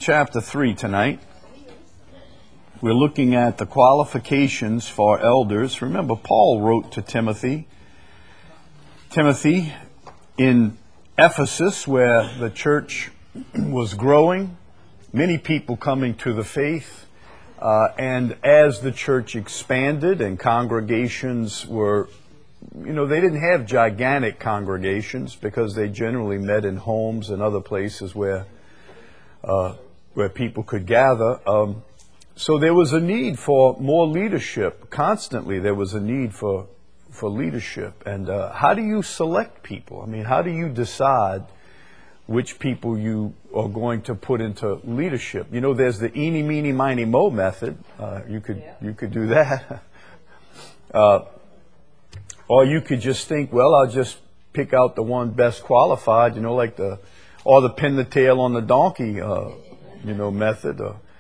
Chapter 3 tonight. We're looking at the qualifications for elders. Remember, Paul wrote to Timothy in Ephesus, where the church was growing, many people coming to the faith, and as the church expanded and congregations were, they didn't have gigantic congregations because they generally met in homes and other places where people could gather. So there was a need for more leadership. Constantly there was a need for leadership. And how do you select people? I mean, how do you decide which people you are going to put into leadership? There's the eeny, meeny, miny, mo method. You could do that. Or you could just think, well, I'll just pick out the one best qualified, like the pin the tail on the donkey, method.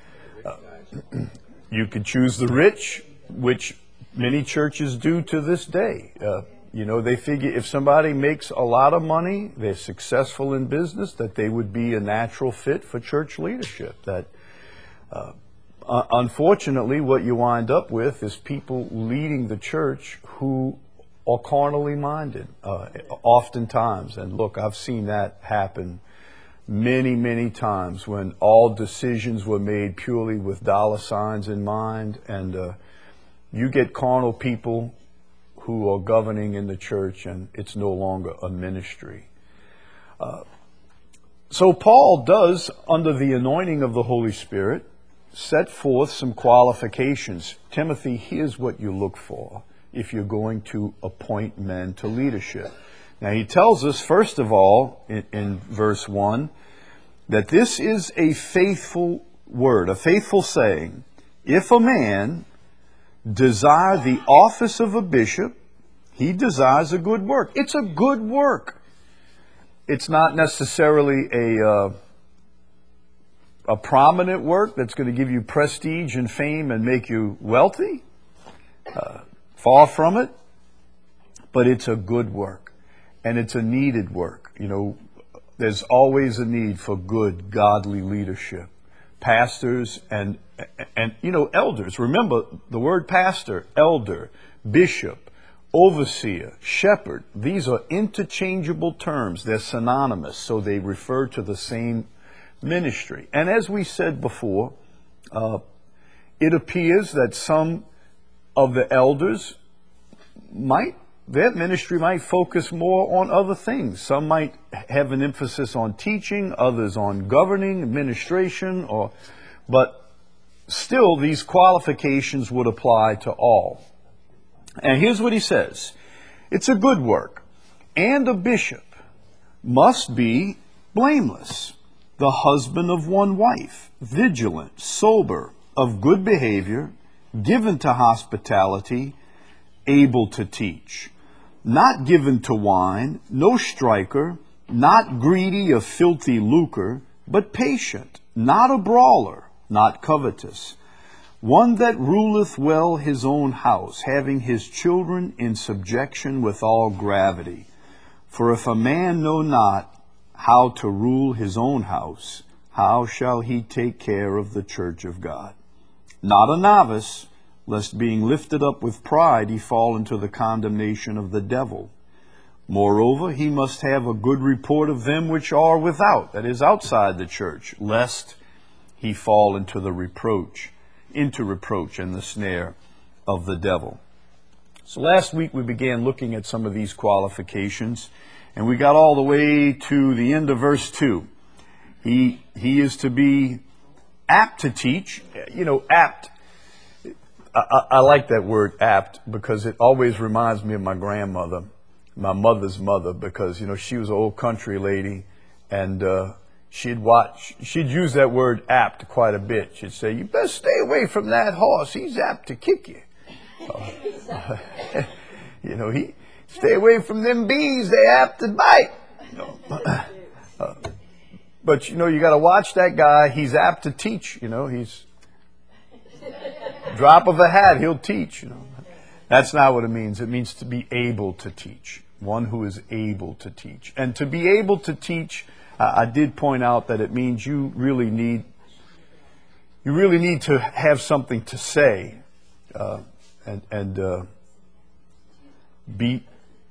You could choose the rich, which many churches do to this day. They figure if somebody makes a lot of money, they're successful in business, that they would be a natural fit for church leadership. That, unfortunately, what you wind up with is people leading the church who are carnally minded, oftentimes. And look, I've seen that happen many, many times when all decisions were made purely with dollar signs in mind, and you get carnal people who are governing in the church, and it's no longer a ministry. So Paul does, under the anointing of the Holy Spirit, set forth some qualifications. Timothy, here's what you look for if you're going to appoint men to leadership. Now he tells us, first of all, in verse 1, that this is a faithful word, a faithful saying. If a man desire the office of a bishop, he desires a good work. It's a good work. It's not necessarily a prominent work that's going to give you prestige and fame and make you wealthy. Far from it. But it's a good work. And it's a needed work. There's always a need for good, godly leadership. Pastors and elders. Remember the word pastor, elder, bishop, overseer, shepherd. These are interchangeable terms. They're synonymous, so they refer to the same ministry. And as we said before, it appears that some of the elders their ministry might focus more on other things. Some might have an emphasis on teaching, others on governing, administration, but still these qualifications would apply to all. And here's what he says. It's a good work. And a bishop must be blameless, the husband of one wife, vigilant, sober, of good behavior, given to hospitality, able to teach, not given to wine, no striker, not greedy of filthy lucre, but patient, not a brawler, not covetous, one that ruleth well his own house, having his children in subjection with all gravity. For if a man know not how to rule his own house, how shall he take care of the church of God? Not a novice, lest being lifted up with pride he fall into the condemnation of the devil. Moreover, he must have a good report of them which are without, that is, outside the church, lest he fall into reproach and the snare of the devil. So last week we began looking at some of these qualifications, and we got all the way to the end of verse 2. He is to be apt to teach. Apt. I like that word apt because it always reminds me of my grandmother, my mother's mother, because, she was an old country lady, and she'd use that word apt quite a bit. She'd say, you better stay away from that horse. He's apt to kick you. Stay away from them bees. They're apt to bite. But, you got to watch that guy. He's apt to teach. He's drop of a hat, he'll teach. That's not what it means. It means to be able to teach. One who is able to teach. And to be able to teach, I did point out that it means you really need You really need to have something to say, and be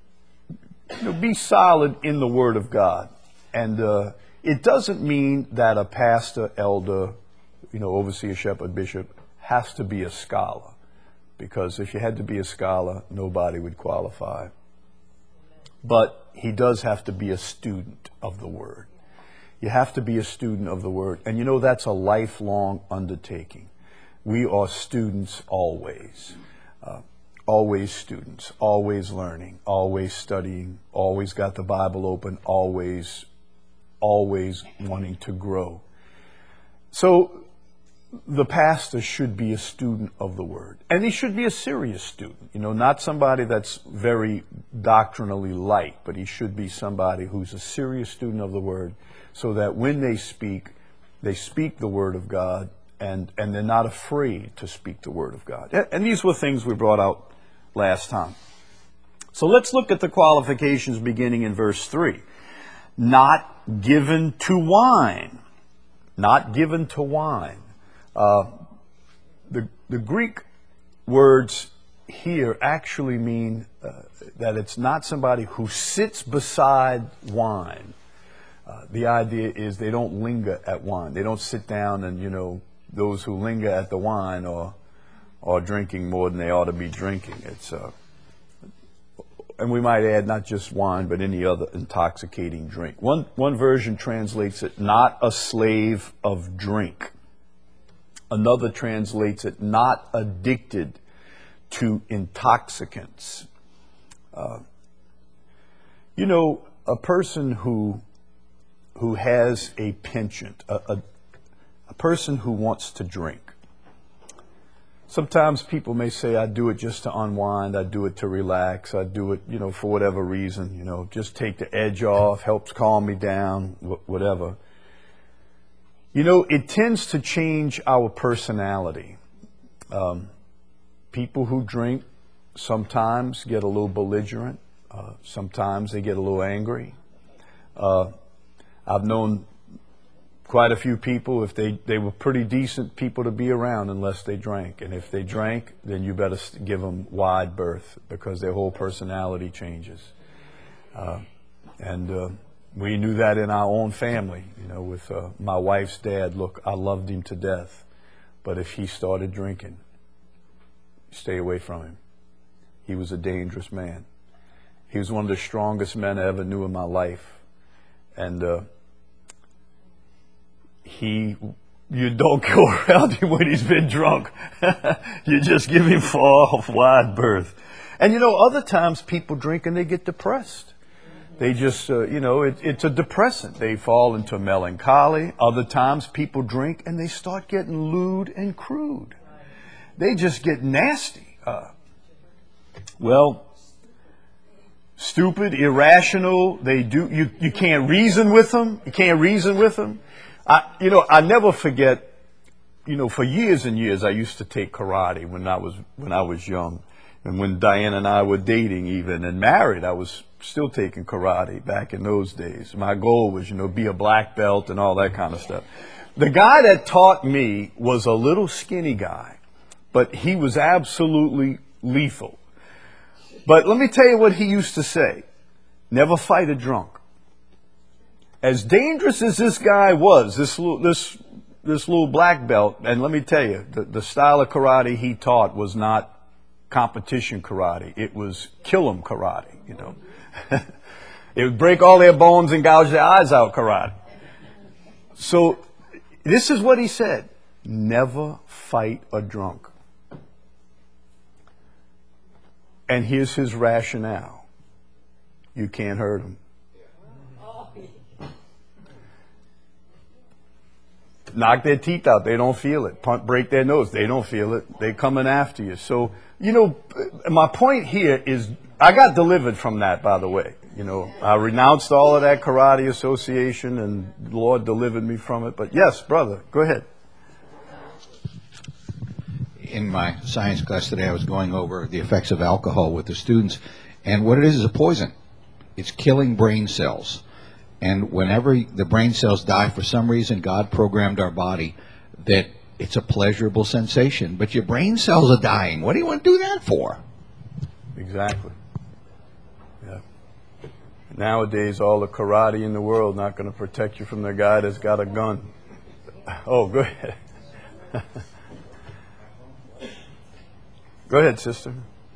solid in the Word of God. And it doesn't mean that a pastor, elder, overseer, shepherd, bishop has to be a scholar, because if you had to be a scholar, nobody would qualify. But he does have to be a student of the Word. You have to be a student of the Word. And that's a lifelong undertaking. We are students always. Always students, always learning, always studying, always got the Bible open, always wanting to grow. So the pastor should be a student of the Word. And he should be a serious student, not somebody that's very doctrinally light, but he should be somebody who's a serious student of the Word, so that when they speak the Word of God, and they're not afraid to speak the Word of God. And these were things we brought out last time. So let's look at the qualifications beginning in verse 3. Not given to wine. Not given to wine. The Greek words here actually mean that it's not somebody who sits beside wine. The idea is they don't linger at wine. They don't sit down and, those who linger at the wine are drinking more than they ought to be drinking. And we might add not just wine, but any other intoxicating drink. One version translates it, not a slave of drink. Another translates it, not addicted to intoxicants. A person who has a penchant, a person who wants to drink. Sometimes people may say, I do it just to unwind, I do it to relax, I do it, for whatever reason, just take the edge off, helps calm me down, whatever. It tends to change our personality. People who drink sometimes get a little belligerent, sometimes they get a little angry. I've known quite a few people, if they were pretty decent people to be around unless they drank. And if they drank, then you better give them wide berth, because their whole personality changes. And we knew that in our own family, with my wife's dad. Look, I loved him to death, but if he started drinking, stay away from him. He was a dangerous man. He was one of the strongest men I ever knew in my life. And you don't go around him when he's been drunk. You just give him wide berth. And other times people drink and they get depressed. They just, it's a depressant. They fall into melancholy. Other times people drink and they start getting lewd and crude. They just get nasty. Stupid, irrational. You can't reason with them. You can't reason with them. I never forget, for years and years I used to take karate when I was young. And when Diane and I were dating even and married, I was still taking karate back in those days. My goal was, be a black belt and all that kind of stuff. The guy that taught me was a little skinny guy, but he was absolutely lethal. But let me tell you what he used to say. Never fight a drunk. As dangerous as this guy was, this little black belt, and let me tell you, the style of karate he taught was not competition karate. It was kill 'em karate, It would break all their bones and gouge their eyes out karate. So this is what he said. Never fight a drunk. And here's his rationale. You can't hurt him. Knock their teeth out. They don't feel it. Break their nose. They don't feel it. They're coming after you. So, my point here is, I got delivered from that, by the way. I renounced all of that karate association, and the Lord delivered me from it. But yes, brother, go ahead. In my science class today, I was going over the effects of alcohol with the students, and what it is a poison. It's killing brain cells. And whenever the brain cells die, for some reason, God programmed our body that It's a pleasurable sensation, but your brain cells are dying. What do you want to do that for? Exactly. Yeah. Nowadays, all the karate in the world not going to protect you from the guy that's got a gun. Oh, go ahead. Go ahead, sister.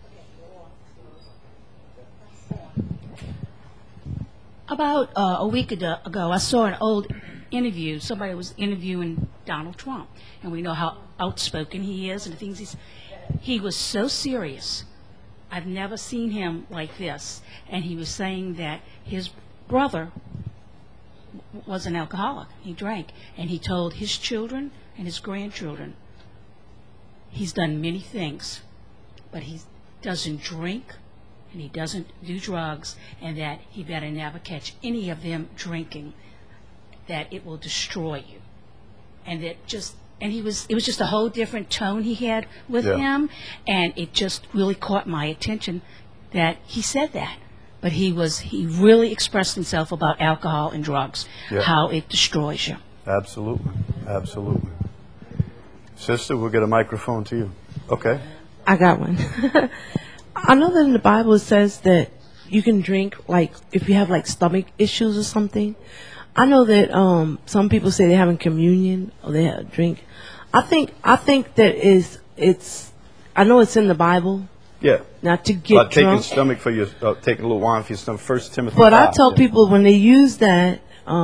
About a week ago, I saw an old interview. Somebody was interviewing Donald Trump, and we know how outspoken he is and the things he was so serious. I've never seen him like this. And he was saying that his brother was an alcoholic. He drank, and he told his children and his grandchildren he's done many things, but he doesn't drink and he doesn't do drugs, and that he better never catch any of them drinking, that it will destroy you. And that just, and it was just a whole different tone he had with him, and it just really caught my attention that he said that. But he really expressed himself about alcohol and drugs, how it destroys you. Absolutely, absolutely. Sister, we'll get a microphone to you. Okay. I got one. I know that in the Bible it says that you can drink, like, if you have, like, stomach issues or something. I know that some people say they're having communion or they have a drink. I think that I know it's in the Bible. Yeah. Not to get Like drunk. taking stomach for your, taking a little wine for your stomach. 1 Timothy But 5, I tell people when they use that,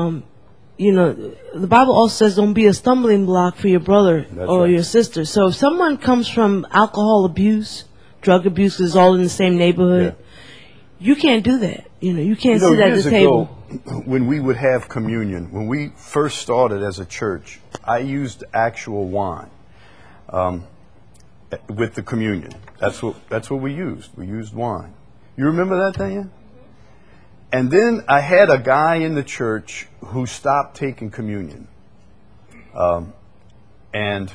the Bible also says don't be a stumbling block for your brother or your sister. So if someone comes from alcohol abuse, drug abuse, 'cause it's all in the same neighborhood, you can't do that. You can't sit at the table. When we would have communion, when we first started as a church, I used actual wine with the communion. That's what we used. We used wine. You remember that, Diane? And then I had a guy in the church who stopped taking communion. And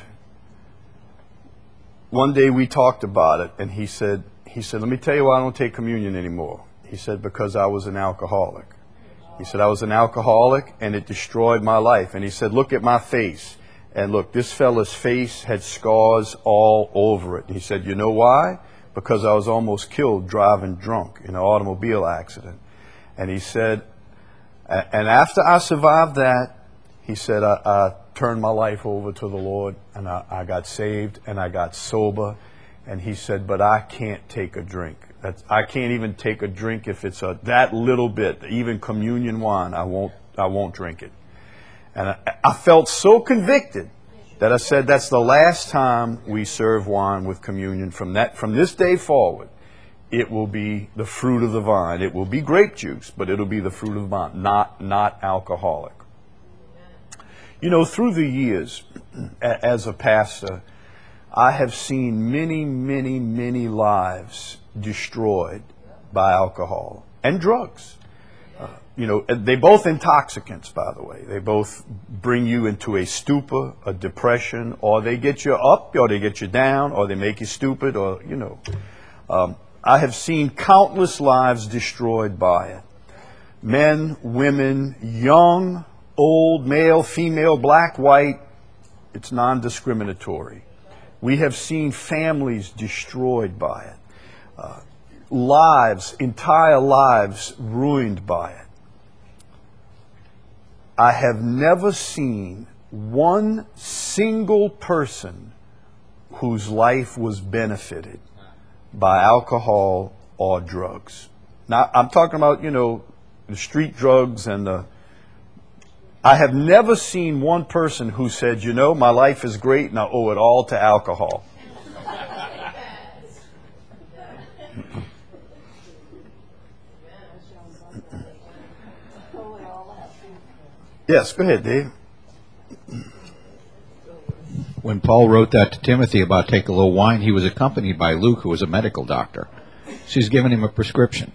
one day we talked about it, and he said, let me tell you why I don't take communion anymore. He said, because I was an alcoholic. He said, I was an alcoholic, and it destroyed my life. And he said, look at my face. And look, this fella's face had scars all over it. And he said, you know why? Because I was almost killed driving drunk in an automobile accident. And he said, and after I survived that, he said, I turned my life over to the Lord, and I got saved, and I got sober. And he said, but I can't take a drink. I can't even take a drink if it's that little bit, even communion wine. I won't drink it. And I felt so convicted that I said, that's the last time we serve wine with communion. From this day forward, it will be the fruit of the vine. It will be grape juice, but it'll be the fruit of the vine, not alcoholic. Through the years, as a pastor, I have seen many, many, many lives destroyed by alcohol and drugs. They both intoxicants, by the way. They both bring you into a stupor, a depression, or they get you up, or they get you down, or they make you stupid, or, I have seen countless lives destroyed by it. Men, women, young, old, male, female, black, white. It's non-discriminatory. We have seen families destroyed by it. Entire lives ruined by it. I have never seen one single person whose life was benefited by alcohol or drugs. Now, I'm talking about, the street drugs and I have never seen one person who said, my life is great and I owe it all to alcohol. Yes, go ahead, Dave. When Paul wrote that to Timothy about take a little wine, he was accompanied by Luke, who was a medical doctor. She's given him a prescription.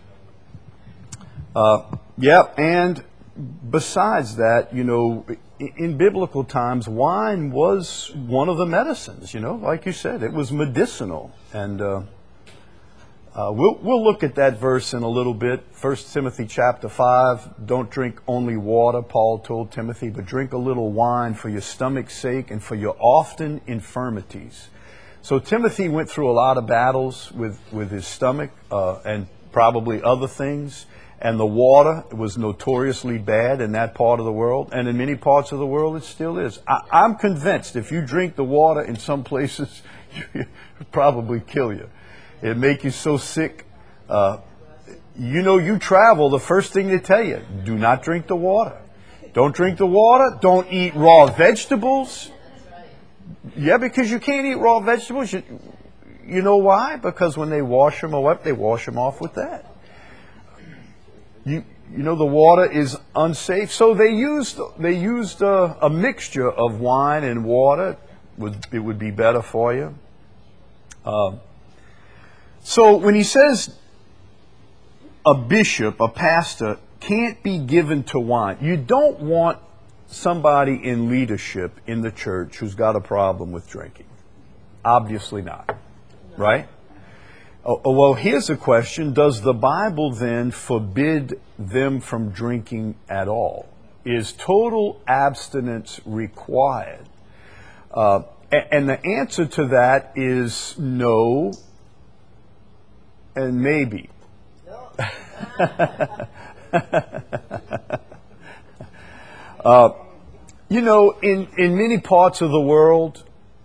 And besides that, in biblical times, wine was one of the medicines, like you said. It was medicinal. And We'll look at that verse in a little bit. 1 Timothy chapter 5, don't drink only water, Paul told Timothy, but drink a little wine for your stomach's sake and for your often infirmities. So Timothy went through a lot of battles with his stomach and probably other things. And the water was notoriously bad in that part of the world. And in many parts of the world, it still is. I'm convinced if you drink the water in some places, it would probably kill you. It'd make you so sick. You travel, the first thing they tell you, do not drink the water. Don't drink the water. Don't eat raw vegetables. Yeah, because you can't eat raw vegetables. You know why? Because when they wash them up, they wash them off with that. You know the water is unsafe, so they used a mixture of wine and water. It would be better for you. So when he says a bishop, a pastor, can't be given to wine, you don't want somebody in leadership in the church who's got a problem with drinking. Obviously not, right? Well, here's a question. Does the Bible then forbid them from drinking at all? Is total abstinence required? And the answer to that is no and maybe. In many parts of the world,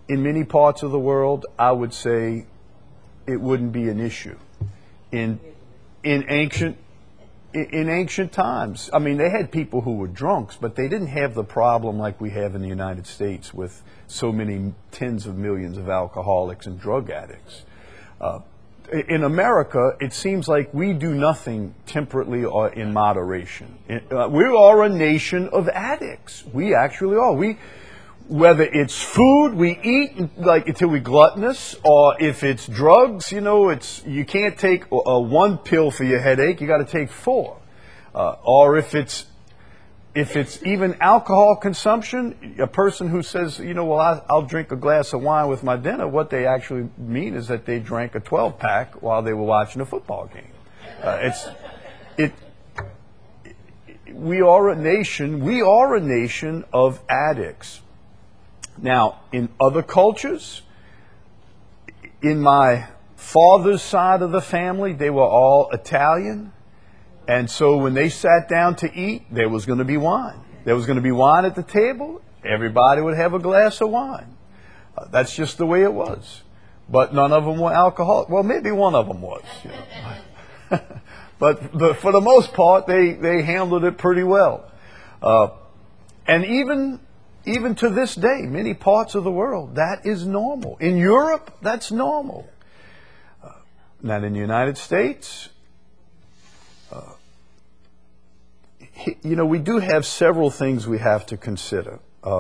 I would say it wouldn't be an issue. In ancient times, I mean, they had people who were drunks, but they didn't have the problem like we have in the United States with so many tens of millions of alcoholics and drug addicts. In America, it seems like we do nothing temperately or in moderation. We are a nation of addicts. We actually are. Whether it's food we eat like until we gluttonous, or if it's drugs, you can't take one pill for your headache. You got to take 4. Or if it's even alcohol consumption, a person who says, I'll drink a glass of wine with my dinner, what they actually mean is that they drank a 12-pack while they were watching a football game. We are a nation of addicts. Now, in other cultures, in my father's side of the family, they were all Italian. And so when they sat down to eat, there was going to be wine. There was going to be wine at the table. Everybody would have a glass of wine. That's just the way it was. But none of them were alcoholic. Well, maybe one of them was. But for the most part, they handled it pretty well. And even to this day, many parts of the world, that is normal. In Europe, that's normal. Not in the United States. We do have several things we have to consider.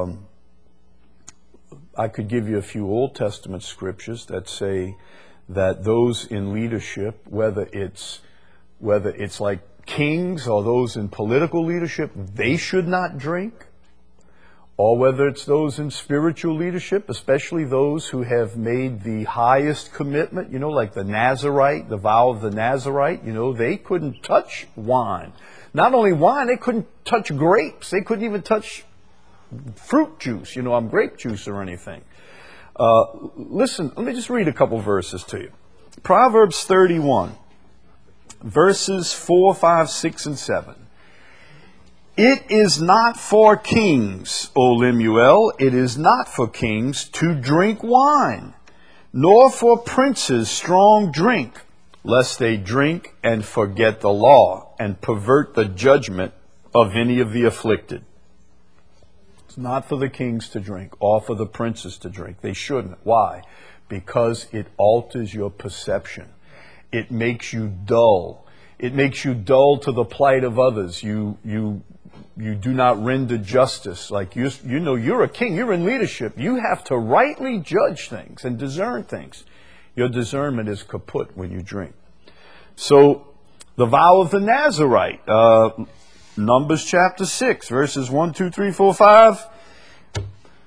I could give you a few Old Testament scriptures that say that those in leadership, whether it's like kings or those in political leadership, they should not drink. Or whether it's those in spiritual leadership, especially those who have made the highest commitment, like the Nazarite, the vow of the Nazarite, they couldn't touch wine. Not only wine, they couldn't touch grapes. They couldn't even touch fruit juice, grape juice or anything. Listen, let me just read a couple verses to you. Proverbs 31, verses 4, 5, 6, and 7. It is not for kings, O Lemuel, it is not for kings to drink wine, nor for princes strong drink, lest they drink and forget the law and pervert the judgment of any of the afflicted. It's not for the kings to drink or for the princes to drink. They shouldn't. Why? Because it alters your perception. It makes you dull. It makes you dull to the plight of others. You do not render justice. Like you're a king, you're in leadership. You have to rightly judge things and discern things. Your discernment is kaput when you drink. So the vow of the Nazarite, Numbers chapter 6, verses 1, 2, 3, 4, 5.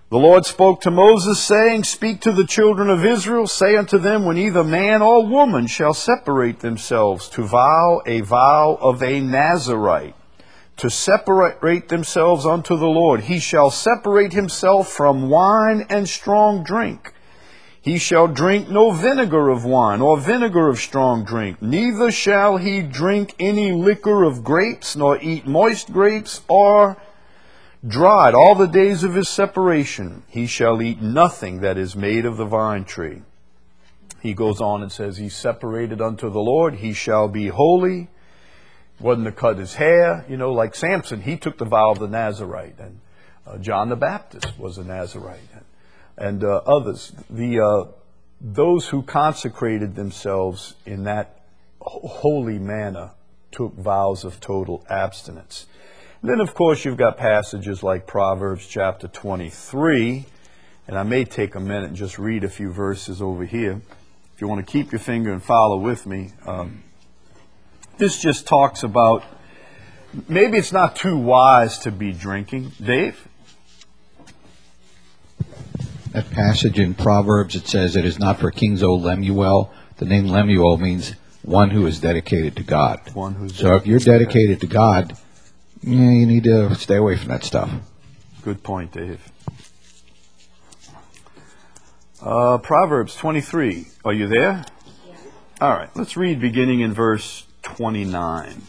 The Lord spoke to Moses, saying, Speak to the children of Israel, say unto them, when either man or woman shall separate themselves to vow a vow of a Nazarite, to separate themselves unto the Lord, he shall separate himself from wine and strong drink. He shall drink no vinegar of wine or vinegar of strong drink, neither shall he drink any liquor of grapes, nor eat moist grapes or dried all the days of his separation. He shall eat nothing that is made of the vine tree. He goes on and says, he's separated unto the Lord. He shall be holy. Wasn't to cut his hair. You know, like Samson, he took the vow of the Nazarite. And John the Baptist was a Nazarite. And others. Those who consecrated themselves in that holy manner took vows of total abstinence. Then, of course, you've got passages like Proverbs chapter 23, and I may take a minute and just read a few verses over here. If you want to keep your finger and follow with me, this just talks about, maybe it's not too wise to be drinking. Dave? That passage in Proverbs, it says, it is not for kings, O Lemuel. The name Lemuel means one who is dedicated to God. So if you're dedicated to God, you need to stay away from that stuff. Good point, Dave. Proverbs 23. Are you there? Yeah. All right. Let's read beginning in verse 29.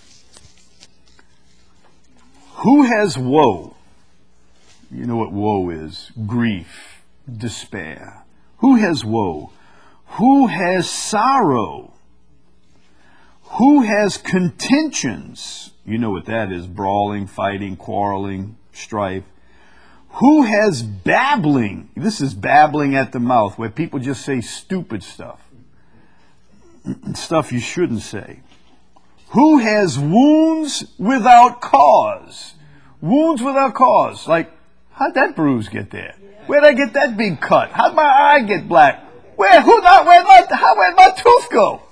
Who has woe? You know what woe is. Grief, despair. Who has woe? Who has sorrow? Who has contentions? You know what that is, brawling, fighting, quarreling, strife. Who has babbling? This is babbling at the mouth, where people just say stupid stuff. Stuff you shouldn't say. Who has wounds without cause? Wounds without cause. Like, how'd that bruise get there? Where'd I get that big cut? How'd my eye get black? Where'd my tooth go?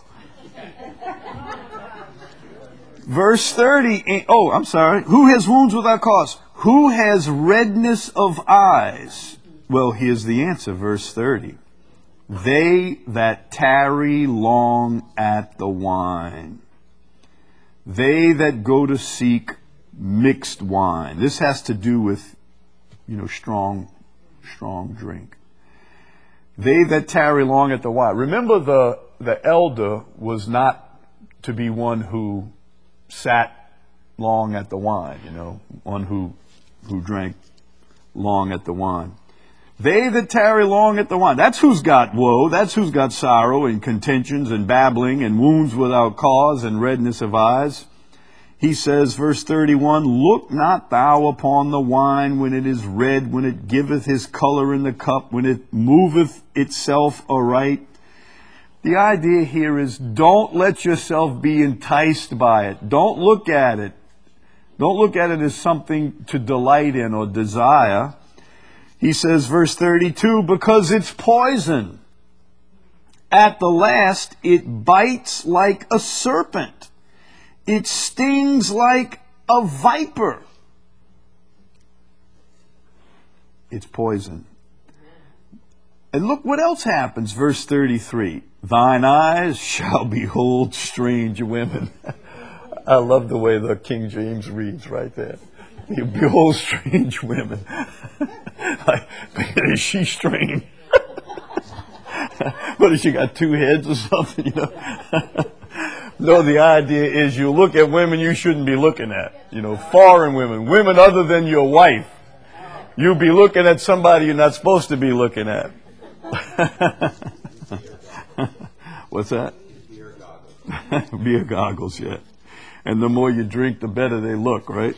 Verse 30, who has wounds without cause? Who has redness of eyes? Well, here's the answer, verse 30. They that tarry long at the wine. They that go to seek mixed wine. This has to do with, strong drink. They that tarry long at the wine. Remember, the elder was not to be one who sat long at the wine, one who drank long at the wine. They that tarry long at the wine. That's who's got woe. That's who's got sorrow and contentions and babbling and wounds without cause and redness of eyes. He says, verse 31, Look not thou upon the wine when it is red, when it giveth his color in the cup, when it moveth itself aright. The idea here is don't let yourself be enticed by it. Don't look at it. Don't look at it as something to delight in or desire. He says, verse 32, because it's poison. At the last, it bites like a serpent. It stings like a viper. It's poison. And look what else happens, verse 33. Thine eyes shall behold strange women. I love the way the King James reads right there. You behold strange women. Like, man, is she strange? What, has she got two heads or something, No, the idea is you look at women you shouldn't be looking at. Foreign women other than your wife. You'll be looking at somebody you're not supposed to be looking at. What's that? Beer goggles. Beer goggles, yeah. And the more you drink, the better they look, right?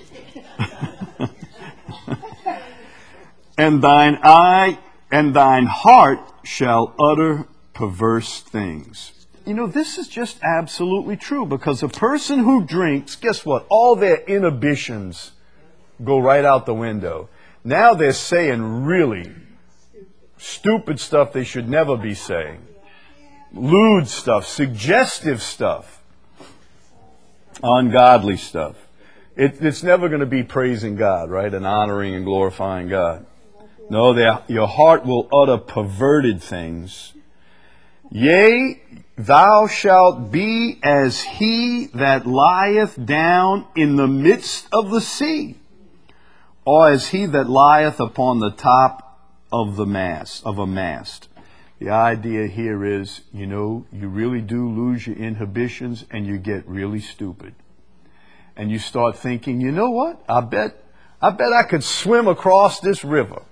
And thine eye and thine heart shall utter perverse things. This is just absolutely true, because a person who drinks, guess what? All their inhibitions go right out the window. Now they're saying really stupid stuff they should never be saying. Lewd stuff, suggestive stuff, ungodly stuff. It's never going to be praising God, right? And honoring and glorifying God. No, your heart will utter perverted things. Yea, thou shalt be as he that lieth down in the midst of the sea, or as he that lieth upon the top of a mast. The idea here is, you really do lose your inhibitions and you get really stupid. And you start thinking, you know what? I bet I could swim across this river.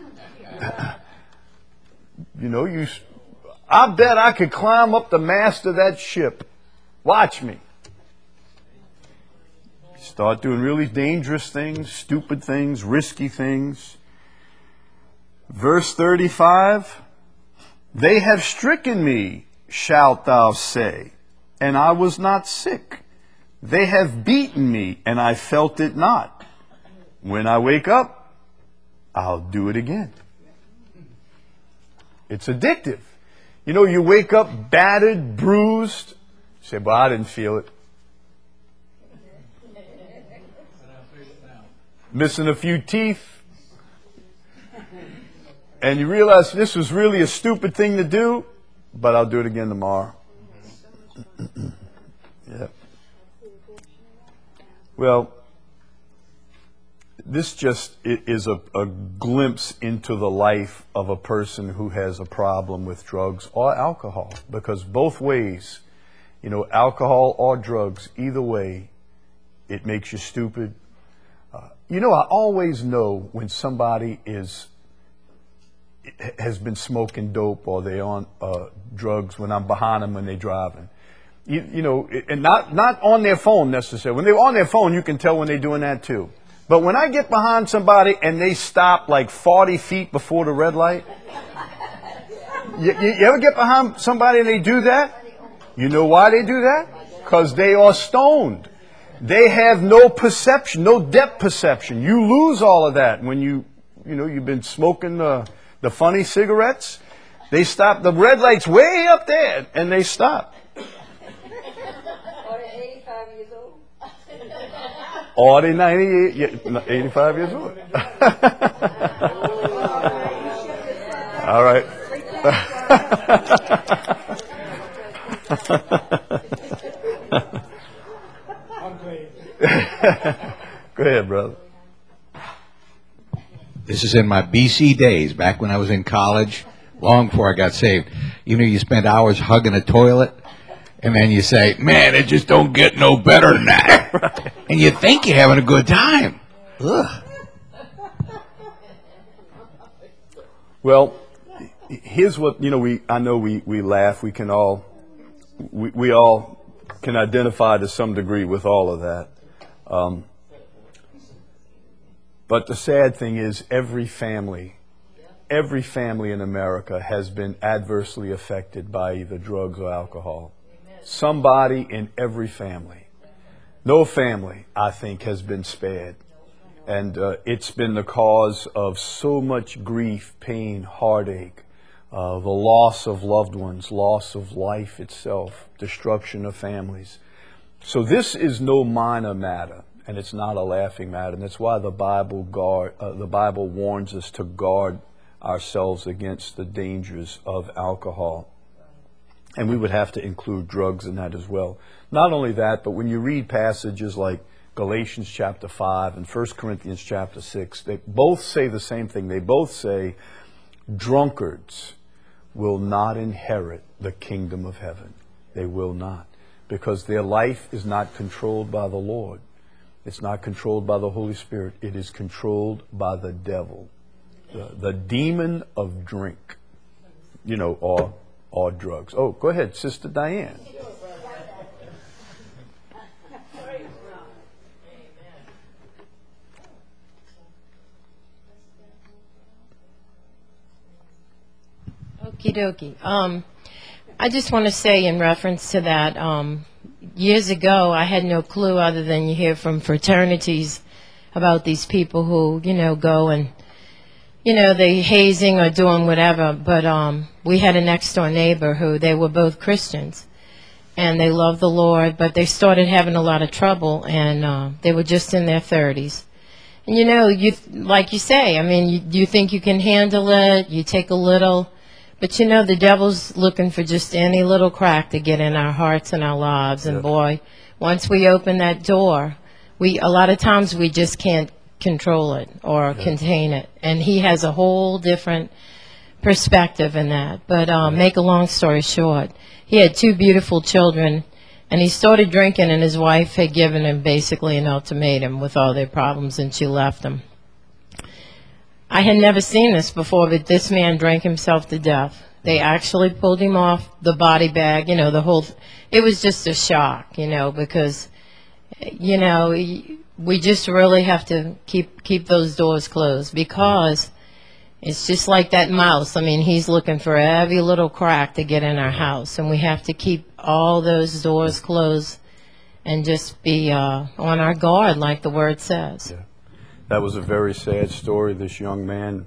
I bet I could climb up the mast of that ship. Watch me. Start doing really dangerous things, stupid things, risky things. Verse 35, they have stricken me, shalt thou say, and I was not sick. They have beaten me, and I felt it not. When I wake up, I'll do it again. It's addictive. You wake up battered, bruised. You say, well, I didn't feel it. Missing a few teeth. And you realize this was really a stupid thing to do, but I'll do it again tomorrow. Yeah. Well, this just is a glimpse into the life of a person who has a problem with drugs or alcohol. Because both ways, alcohol or drugs, either way, it makes you stupid. I always know when somebody has been smoking dope or they're on drugs when I'm behind them when they're driving. And not on their phone necessarily. When they're on their phone, you can tell when they're doing that too. But when I get behind somebody and they stop like 40 feet before the red light, you ever get behind somebody and they do that? You know why they do that? Because they are stoned. They have no perception, no depth perception. You lose all of that when you've been smoking the funny cigarettes. They stop. The red light's way up there, and they stop. Or 85 years old. Or they 85 years old. All right. Go ahead, brother. This is in my BC days, back when I was in college, long before I got saved. You spend hours hugging a toilet, and then you say, man, it just don't get no better than that. Right. And you think you're having a good time. Ugh. Well, here's what, I know we laugh. We all can identify to some degree with all of that. But the sad thing is every family in America has been adversely affected by either drugs or alcohol. Somebody in every family. No family, I think, has been spared. And it's been the cause of so much grief, pain, heartache, the loss of loved ones, loss of life itself, destruction of families. So this is no minor matter. And it's not a laughing matter, and that's why the Bible warns us to guard ourselves against the dangers of alcohol. And we would have to include drugs in that as well. Not only that, but when you read passages like Galatians chapter 5 and 1 Corinthians chapter 6, they both say the same thing. They both say, drunkards will not inherit the kingdom of heaven. They will not, because their life is not controlled by the Lord. It's not controlled by the Holy Spirit. It is controlled by the devil, the demon of drink, or drugs. Oh, go ahead, Sister Diane. Okie dokie. I just want to say in reference to that, years ago, I had no clue other than you hear from fraternities about these people who, go and, they hazing or doing whatever. But we had a next door neighbor who they were both Christians, and they loved the Lord, but they started having a lot of trouble, and they were just in their 30s. you know, like you say, I mean, you think you can handle it, you take a little, but you know, the devil's looking for just any little crack to get in our hearts and our lives. And boy, once we open that door, a lot of times we just can't control it or contain it. And he has a whole different perspective in that. But make a long story short, he had 2 beautiful children, and he started drinking, and his wife had given him basically an ultimatum with all their problems, and she left him. I had never seen this before, but this man drank himself to death. They actually pulled him off the body bag, you know, it was just a shock, you know, because, you know, we just really have to keep those doors closed, because it's just like that mouse. I mean, he's looking for every little crack to get in our house, and we have to keep all those doors closed and just be on our guard, like the word says. Yeah. That was a very sad story. This young man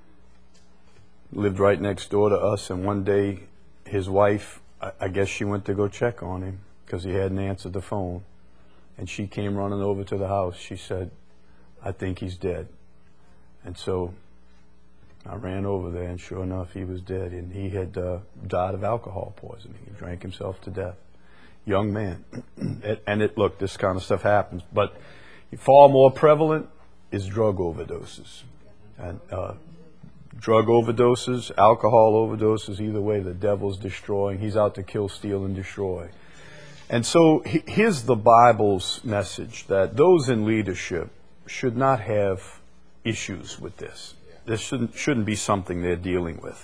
lived right next door to us, and one day his wife, I guess she went to go check on him because he hadn't answered the phone, and she came running over to the house. She said, "I think he's dead." And so I ran over there, and sure enough, he was dead, and he had died of alcohol poisoning. He drank himself to death. Young man. Look, this kind of stuff happens, but far more prevalent is drug overdoses. And drug overdoses, alcohol overdoses, either way, the devil's destroying. He's out to kill, steal, and destroy. And so here's the Bible's message, that those in leadership should not have issues with this. This shouldn't be something they're dealing with.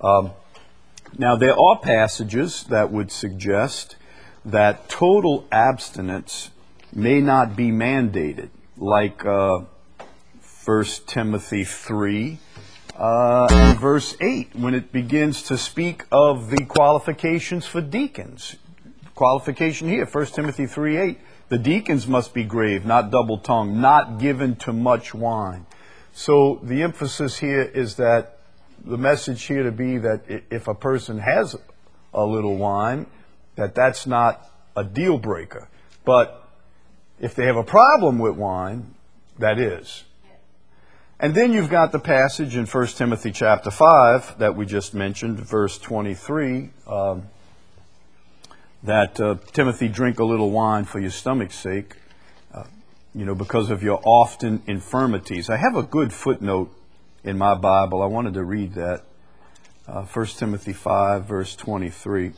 Now, there are passages that would suggest that total abstinence may not be mandated, like 1 Timothy 3 and verse 8, when it begins to speak of the qualifications for deacons. Qualification here, 1 Timothy 3:8, the deacons must be grave, not double-tongued, not given to much wine. So the emphasis here is that the message here to be that if a person has a little wine, that's not a deal breaker. But if they have a problem with wine, that is. And then you've got the passage in 1 Timothy chapter 5 that we just mentioned, verse 23, that Timothy, drink a little wine for your stomach's sake, because of your often infirmities. I have a good footnote in my Bible. I wanted to read that. 1 Timothy 5, verse 23.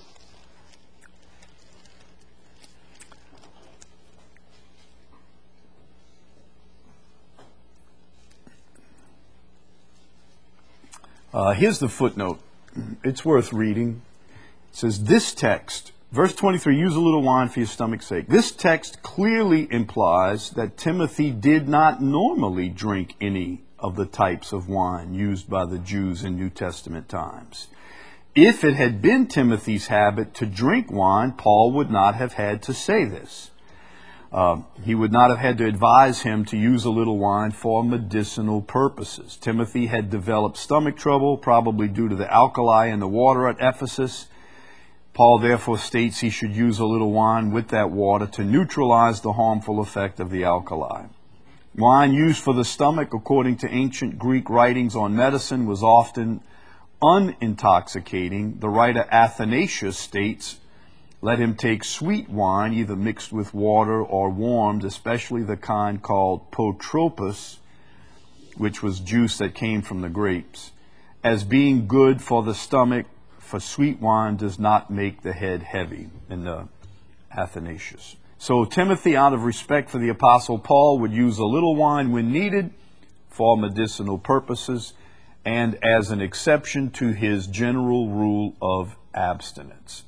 Here's the footnote. It's worth reading. It says, this text, verse 23, use a little wine for your stomach's sake. This text clearly implies that Timothy did not normally drink any of the types of wine used by the Jews in New Testament times. If it had been Timothy's habit to drink wine, Paul would not have had to say this. He would not have had to advise him to use a little wine for medicinal purposes. Timothy had developed stomach trouble, probably due to the alkali in the water at Ephesus. Paul therefore states he should use a little wine with that water to neutralize the harmful effect of the alkali. Wine used for the stomach, according to ancient Greek writings on medicine, was often unintoxicating. The writer Athanasius states, let him take sweet wine, either mixed with water or warmed, especially the kind called potropos, which was juice that came from the grapes, as being good for the stomach, for sweet wine does not make the head heavy, in the Athanasius. So Timothy, out of respect for the Apostle Paul, would use a little wine when needed for medicinal purposes and as an exception to his general rule of abstinence.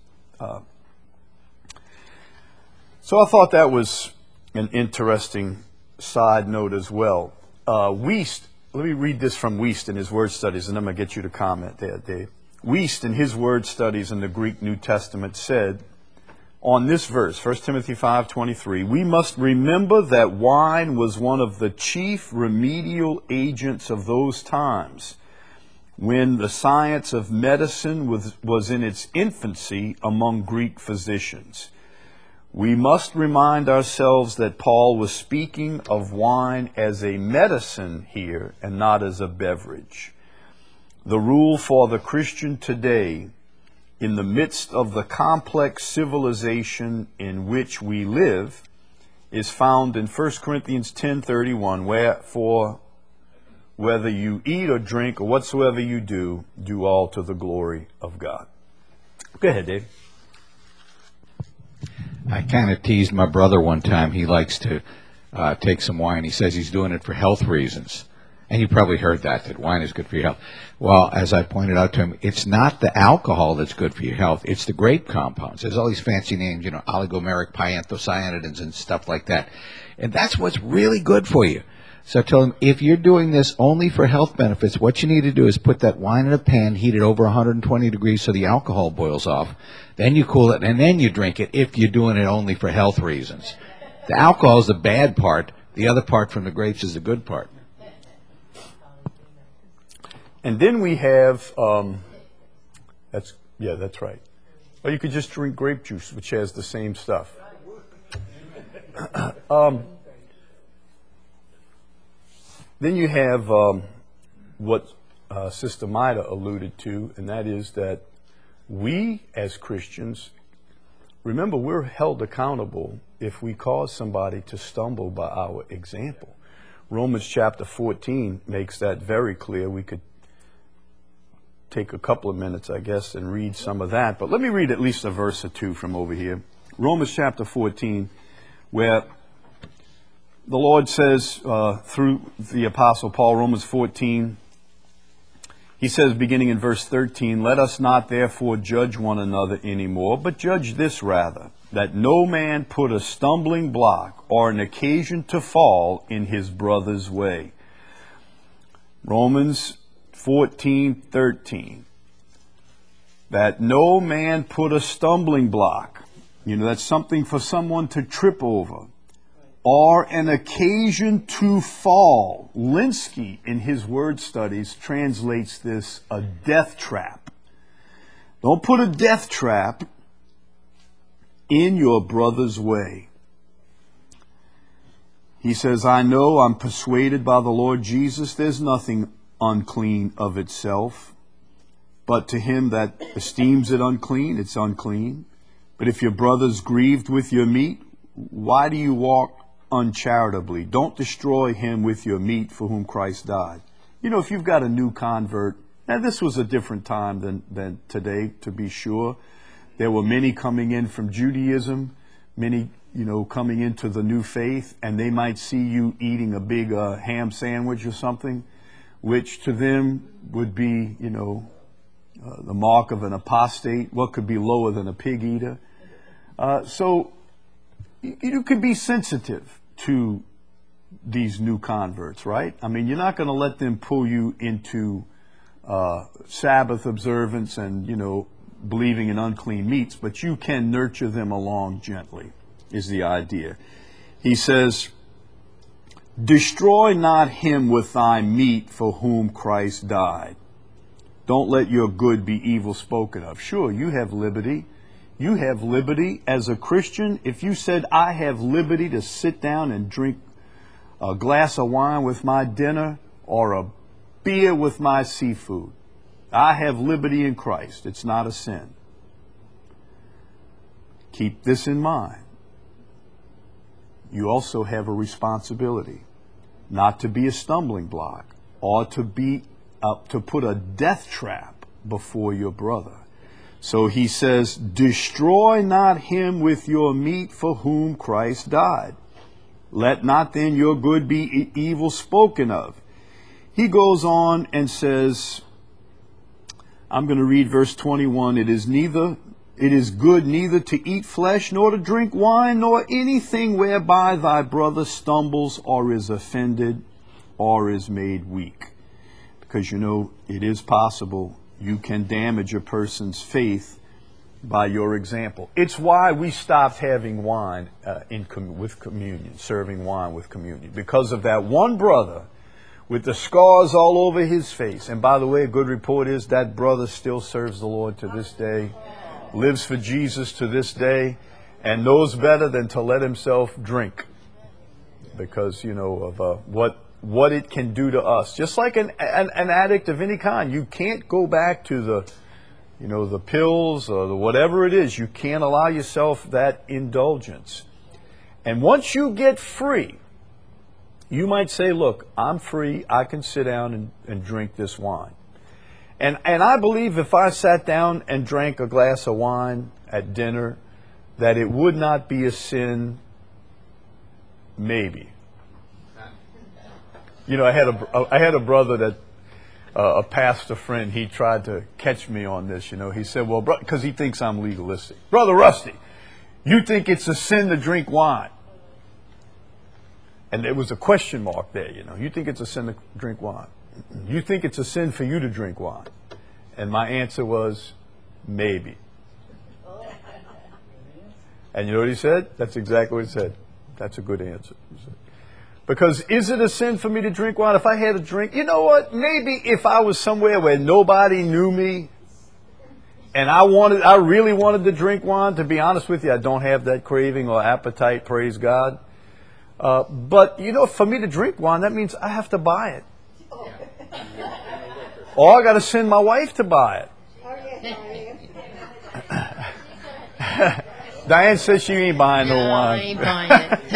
So I thought that was an interesting side note as well. Wuest, let me read this from Wuest in his word studies, and I'm going to get you to comment there, Dave. Wuest, in his word studies in the Greek New Testament, said on this verse, 1 Timothy 5:23, we must remember that wine was one of the chief remedial agents of those times when the science of medicine was in its infancy among Greek physicians. We must remind ourselves that Paul was speaking of wine as a medicine here and not as a beverage. The rule for the Christian today, in the midst of the complex civilization in which we live, is found in 1 Corinthians 10:31, wherefore whether you eat or drink or whatsoever you do, do all to the glory of God. Go ahead, Dave. I kind of teased my brother one time. He likes to take some wine. He says he's doing it for health reasons. And you probably heard that wine is good for your health. Well, as I pointed out to him, it's not the alcohol that's good for your health. It's the grape compounds. There's all these fancy names, oligomeric pyanthocyanidins and stuff like that. And that's what's really good for you. So I told him, if you're doing this only for health benefits, what you need to do is put that wine in a pan, heat it over 120 degrees so the alcohol boils off. Then you cool it, and then you drink it if you're doing it only for health reasons. The alcohol is the bad part. The other part from the grapes is the good part. And then we have, that's right. Or you could just drink grape juice, which has the same stuff. Then you have what Sister Maida alluded to, and that is that we as Christians, remember, we're held accountable if we cause somebody to stumble by our example. Romans chapter 14 makes that very clear. We could take a couple of minutes, I guess, and read some of that. But let me read at least a verse or two from over here. Romans chapter 14, where the Lord says through the Apostle Paul, Romans 14, he says, beginning in verse 13, let us not therefore judge one another anymore, but judge this rather, that no man put a stumbling block or an occasion to fall in his brother's way. Romans 14:13, that no man put a stumbling block. That's something for someone to trip over. Or an occasion to fall. Linsky, in his word studies, translates this a death trap. Don't put a death trap in your brother's way. He says, I know, I'm persuaded by the Lord Jesus, there's nothing unclean of itself, but to him that esteems it unclean, it's unclean. But if your brother's grieved with your meat, why do you walk uncharitably? Don't destroy him with your meat for whom Christ died. If you've got a new convert, now this was a different time than today, to be sure. There were many coming in from Judaism, many, coming into the new faith, and they might see you eating a big ham sandwich or something, which to them would be, the mark of an apostate. What could be lower than a pig eater? So you could be sensitive to these new converts, right? I mean, you're not going to let them pull you into Sabbath observance and, believing in unclean meats, but you can nurture them along gently, is the idea. He says, destroy not him with thy meat for whom Christ died. Don't let your good be evil spoken of. Sure, you have liberty. You have liberty as a Christian. If you said, I have liberty to sit down and drink a glass of wine with my dinner or a beer with my seafood, I have liberty in Christ. It's not a sin. Keep this in mind. You also have a responsibility not to be a stumbling block or to put a death trap before your brother. So he says, destroy not him with your meat for whom Christ died. Let not then your good be evil spoken of. He goes on and says, I'm going to read verse 21. It is good neither to eat flesh, nor to drink wine, nor anything whereby thy brother stumbles or is offended or is made weak. Because it is possible you can damage a person's faith by your example. It's why we stopped having wine with communion, serving wine with communion. Because of that one brother with the scars all over his face. And by the way, a good report is that brother still serves the Lord to this day, lives for Jesus to this day. and knows better than to let himself drink because, of what it can do to us. Just like an addict of any kind, you can't go back to the pills or the whatever it is. You can't allow yourself that indulgence. And once you get free, you might say, look, I'm free. I can sit down and drink this wine. And I believe if I sat down and drank a glass of wine at dinner, that it would not be a sin, maybe. I had a brother that, a pastor friend, he tried to catch me on this, He said, well, because he thinks I'm legalistic. Brother Rusty, you think it's a sin to drink wine? And there was a question mark there, You think it's a sin to drink wine? You think it's a sin for you to drink wine? And my answer was, maybe. And you know what he said? That's exactly what he said. That's a good answer. Because is it a sin for me to drink wine? If I had a drink, you know what? Maybe if I was somewhere where nobody knew me and I really wanted to drink wine, to be honest with you, I don't have that craving or appetite, praise God. But, for me to drink wine, that means I have to buy it. Or I got to send my wife to buy it. Diane says she ain't buying no wine. I ain't buying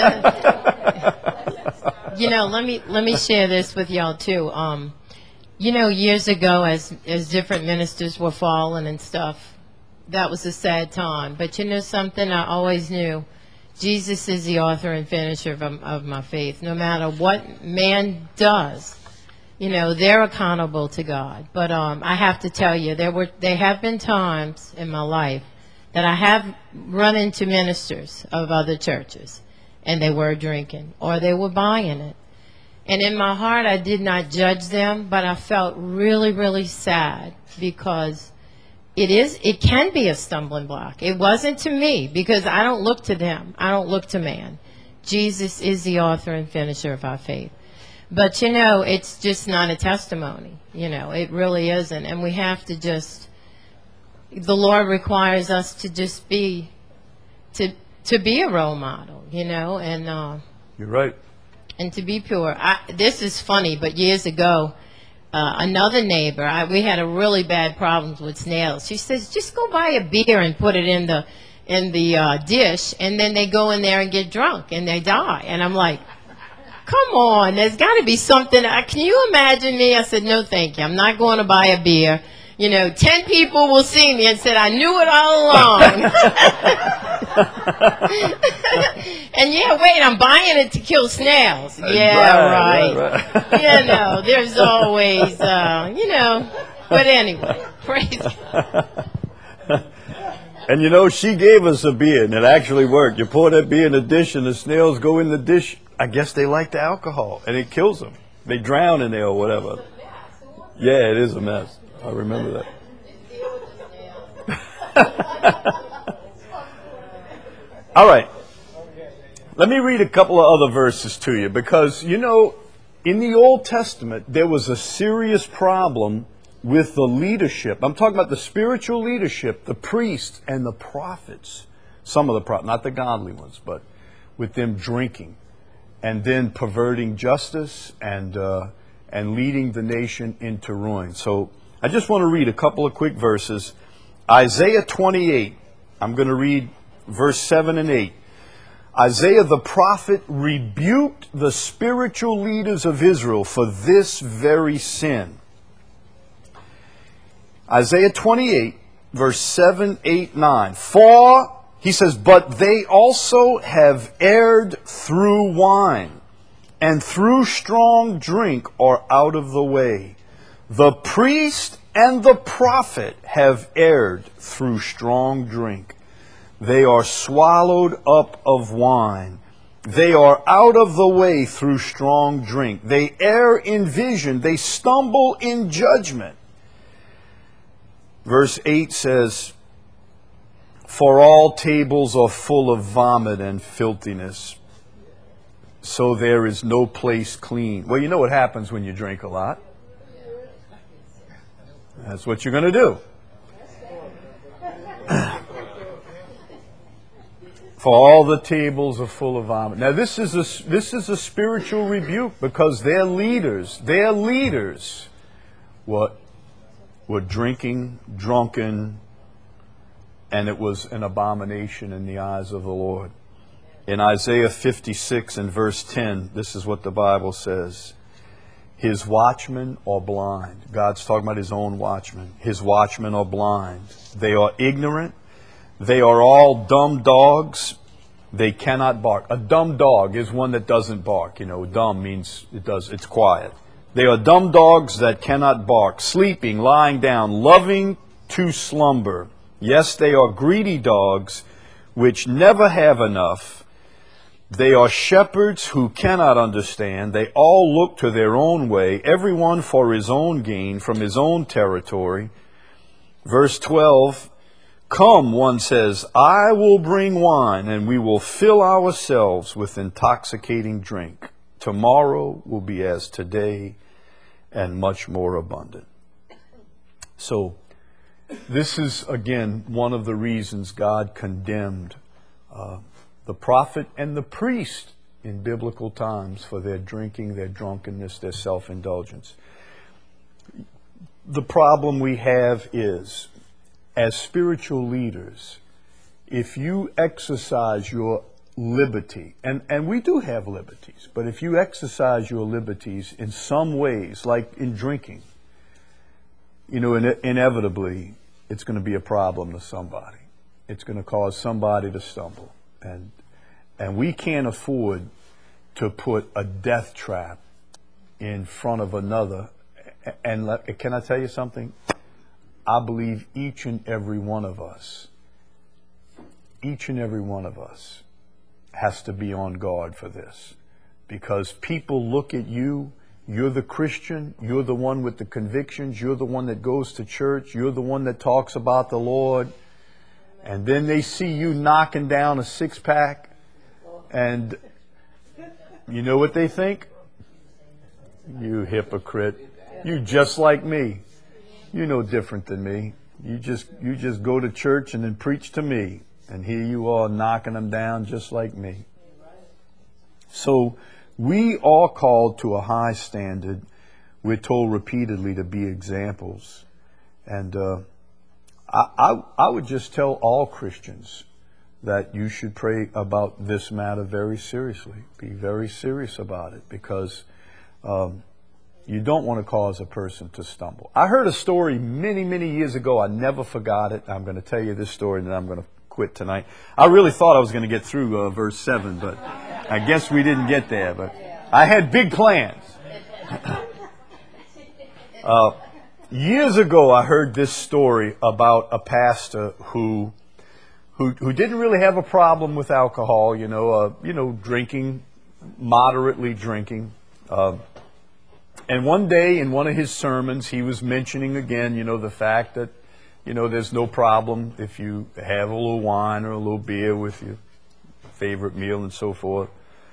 it. Let me share this with y'all too. Years ago, as different ministers were falling and stuff, that was a sad time. But something I always knew, Jesus is the author and finisher of my faith. No matter what man does, they're accountable to God. But I have to tell you, there have been times in my life that I have run into ministers of other churches, and they were drinking, or they were buying it. And in my heart, I did not judge them, but I felt really, really sad because it can be a stumbling block. It wasn't to me because I don't look to them. I don't look to man. Jesus is the author and finisher of our faith. But, it's just not a testimony. It really isn't. And we have to the Lord requires us to just be a role model, and you're right. And to be pure. This is funny, but years ago, another neighbor, we had a really bad problem with snails. She says, just go buy a beer and put it in the dish, and then they go in there and get drunk and they die. And I'm like, come on, there's got to be something. Can you imagine me? I said, no, thank you. I'm not going to buy a beer. 10 people will see me and said, I knew it all along. And wait, I'm buying it to kill snails. Right. There's always, but anyway, praise God. And she gave us a beer, and it actually worked. You pour that beer in the dish, and the snails go in the dish. I guess they like the alcohol, and it kills them. They drown in there or whatever. Yeah, it is a mess. I remember that. All right. Let me read a couple of other verses to you because, in the Old Testament, there was a serious problem with the leadership. I'm talking about the spiritual leadership, the priests and the prophets. Some of the prophets, not the godly ones, but with them drinking and then perverting justice and leading the nation into ruin. So I just want to read a couple of quick verses. Isaiah 28, I'm going to read verse 7 and 8. Isaiah the prophet rebuked the spiritual leaders of Israel for this very sin. Isaiah 28, verse 7, 8, 9. For, he says, but they also have erred through wine, and through strong drink are out of the way. The priest and the prophet have erred through strong drink. They are swallowed up of wine. They are out of the way through strong drink. They err in vision. They stumble in judgment. Verse 8 says, for all tables are full of vomit and filthiness, so there is no place clean. Well, you know what happens when you drink a lot. That's what you're going to do. For all the tables are full of vomit. Now this is a spiritual rebuke because their leaders were drinking, drunken, and it was an abomination in the eyes of the Lord. In Isaiah 56 and verse 10, this is what the Bible says. His watchmen are blind. God's talking about His own watchmen. His watchmen are blind. They are ignorant. They are all dumb dogs. They cannot bark. A dumb dog is one that doesn't bark. You know, dumb means it's quiet. They are dumb dogs that cannot bark, sleeping, lying down, loving to slumber. Yes, they are greedy dogs which never have enough. They are shepherds who cannot understand. They all look to their own way, everyone for his own gain, from his own territory. Verse 12, come, one says, I will bring wine, and we will fill ourselves with intoxicating drink. Tomorrow will be as today, and much more abundant. So, this is, again, one of the reasons God condemned the prophet and the priest in biblical times for their drinking, their drunkenness, their self-indulgence. The problem we have is, as spiritual leaders, if you exercise your liberty, and we do have liberties, but if you exercise your liberties in some ways, like in drinking, you know, inevitably, it's going to be a problem to somebody. It's going to cause somebody to stumble. And we can't afford to put a death trap in front of another. And can I tell you something? I believe each and every one of us has to be on guard for this. Because people look at you, you're the Christian, you're the one with the convictions, you're the one that goes to church, you're the one that talks about the Lord, and then they see you knocking down a six-pack, and you know what they think? You hypocrite. You just like me. You're no different than me. You just go to church and then preach to me, and here you are knocking them down just like me. So we are called to a high standard. We're told repeatedly to be examples. And I would just tell all Christians that you should pray about this matter very seriously. Be very serious about it, because you don't want to cause a person to stumble. I heard a story many, many years ago. I never forgot it. I'm going to tell you this story, and then I'm going to quit tonight. I really thought I was going to get through verse 7, but I guess we didn't get there. But I had big plans. Years ago, I heard this story about a pastor who didn't really have a problem with alcohol, drinking, moderately drinking. And one day in one of his sermons, he was mentioning again, the fact that, there's no problem if you have a little wine or a little beer with your favorite meal and so forth.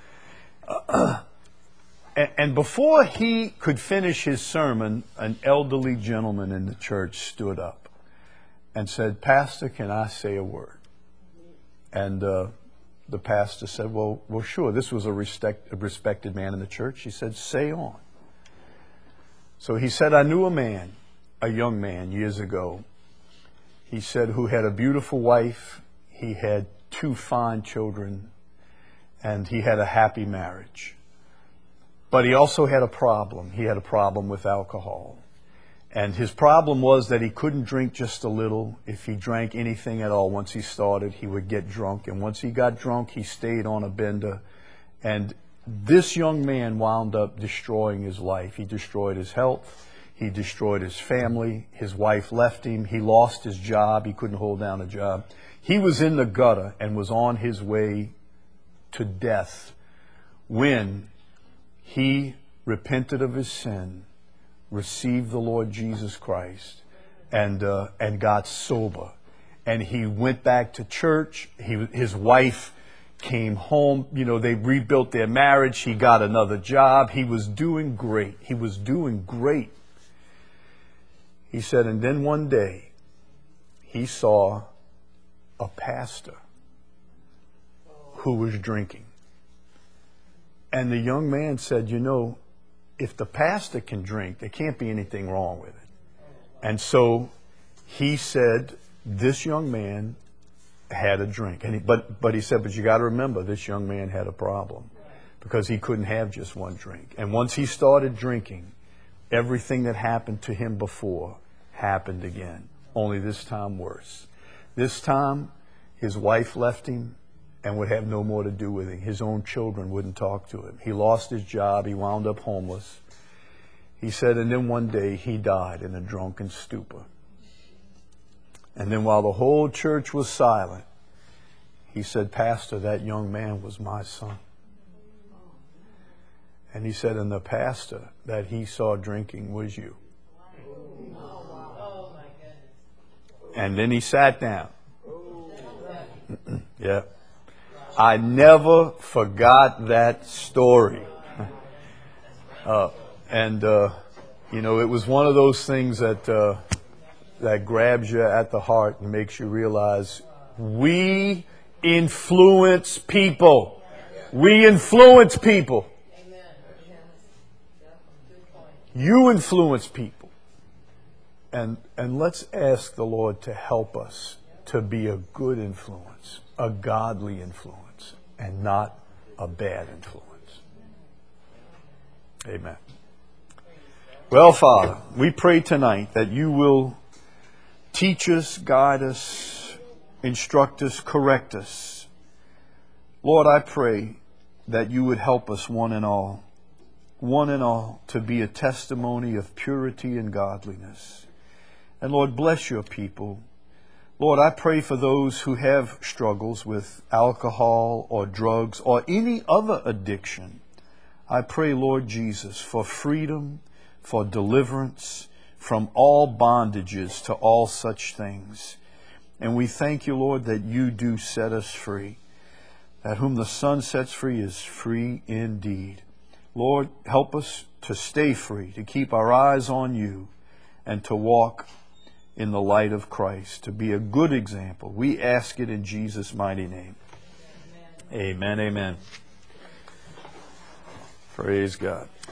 And before he could finish his sermon, an elderly gentleman in the church stood up and said, Pastor, can I say a word? And the pastor said, well, sure. This was a respected man in the church. He said, say on. So he said, I knew a young man years ago, he said, who had a beautiful wife, he had 2 fine children, and he had a happy marriage. But he also had a problem. He had a problem with alcohol. And his problem was that he couldn't drink just a little. If he drank anything at all, once he started, he would get drunk. And once he got drunk, he stayed on a bender. And this young man wound up destroying his life. He destroyed his health. He destroyed his family. His wife left him. He lost his job. He couldn't hold down a job. He was in the gutter and was on his way to death when he repented of his sin, received the Lord Jesus Christ, and got sober. And he went back to church. His wife came home. They rebuilt their marriage. He got another job. He was doing great. He said, and then one day, he saw a pastor who was drinking. And the young man said, you know, if the pastor can drink, there can't be anything wrong with it. And so he said, this young man had a drink. But he said, but you got to remember, this young man had a problem because he couldn't have just one drink. And once he started drinking, everything that happened to him before happened again, only this time worse. This time, his wife left him and would have no more to do with him. His own children wouldn't talk to him. He lost his job. He wound up homeless. He said, and then one day he died in a drunken stupor. And then while the whole church was silent, he said, Pastor, that young man was my son. And he said, and the pastor that he saw drinking was you. And then he sat down. Yeah. I never forgot that story. You know, it was one of those things that that grabs you at the heart and makes you realize we influence people. We influence people. You influence people. And let's ask the Lord to help us to be a good influence, a godly influence, and not a bad influence. Amen. Well, Father, we pray tonight that you will teach us, guide us, instruct us, correct us. Lord, I pray that you would help us one and all, to be a testimony of purity and godliness. And Lord, bless your people. Lord, I pray for those who have struggles with alcohol or drugs or any other addiction. I pray, Lord Jesus, for freedom, for deliverance from all bondages to all such things. And we thank you, Lord, that you do set us free. That whom the Son sets free is free indeed. Lord, help us to stay free, to keep our eyes on you, and to walk in the light of Christ, to be a good example. We ask it in Jesus' mighty name. Amen, amen. Praise God.